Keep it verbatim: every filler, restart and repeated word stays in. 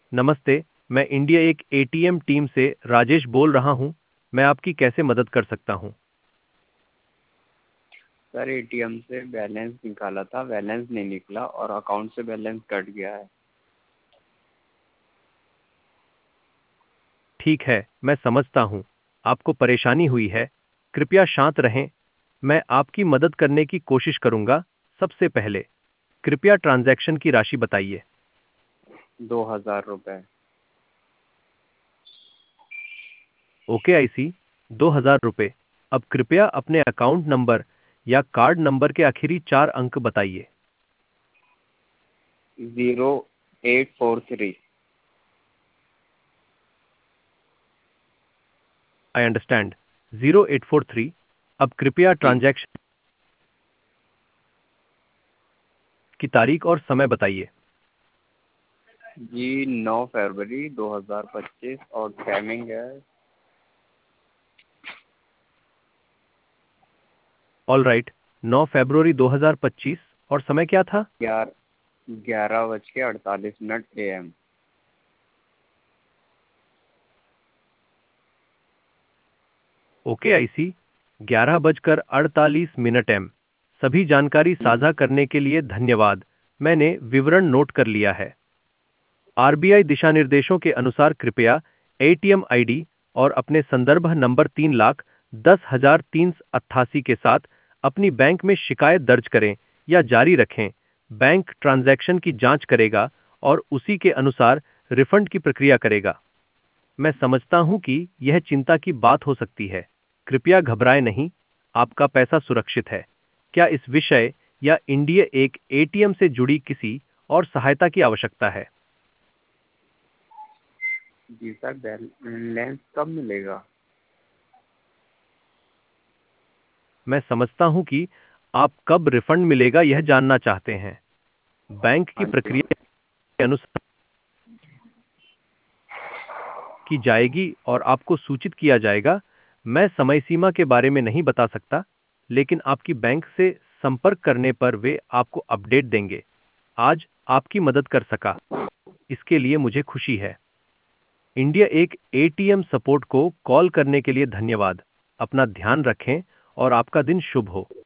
नमस्ते, मैं इंडिया एक एटीएम टीम से राजेश बोल रहा हूँ। मैं आपकी कैसे मदद कर सकता हूँ? सर एटीएम से बैलेंस निकाला था, बैलेंस नहीं निकला और अकाउंट से बैलेंस कट गया है। ठीक है, मैं समझता हूँ। आपको परेशानी हुई है। कृपया शांत रहें। मैं आपकी मदद करने की कोशिश करूंगा। सबसे पहले, कृपया ट्रांजैक्शन की राशि बताइए। दो हजार रुपये। ओके आई सी, दो हजार रुपये। अब कृपया अपने अकाउंट नंबर या कार्ड नंबर के आखिरी चार अंक बताइए। Zero eight four three. I understand. Zero eight four three. अब कृपया जी ट्रांजैक्शन की तारीख और समय बताइए। जी नौ फरवरी दो हजार पच्चीस और टाइमिंग है ऑल राइट, नौ फरवरी दो हजार पच्चीस और समय क्या था? ग्यारह ग्यारह बज के अड़तालीस minute A M. Okay I see, ग्यारह बजकर अड़तालीस मिनट एम। सभी जानकारी साझा करने के लिए धन्यवाद। मैंने विवरण नोट कर लिया है। आर बी आई दिशा निर्देशों के अनुसार कृपया एटीएम आईडी और अपने संदर्भ नंबर तीन लाख दस हजार तीन सौ अट्ठासी के साथ अपनी बैंक में शिकायत दर्ज करें या जारी रखें। बैंक ट्रांजैक्शन की जांच करेगा और उसी के अनुसार रिफंड की प्रक्रिया करेगा। मैं समझता हूं कि यह चिंता की बात हो सकती है। कृपया घबराएं नहीं, आपका पैसा सुरक्षित है। क्या इस विषय या इंडिया एक एटीएम से जुड़ी किसी और सहायता की आवश्यकता है? जी सर, बैलेंस कब मिलेगा? मैं समझता हूं कि आप कब रिफंड मिलेगा यह जानना चाहते हैं। बैंक की हाँ जी। प्रक्रिया के अनुसार की जाएगी और आपको सूचित किया जाएगा। मैं समय सीमा के बारे में नहीं बता सकता, लेकिन आपकी बैंक से संपर्क करने पर वे आपको अपडेट देंगे। आज आपकी मदद कर सका, इसके लिए मुझे खुशी है। इंडिया एक एटीएम सपोर्ट को कॉल करने के लिए धन्यवाद। अपना ध्यान रखें और आपका दिन शुभ हो।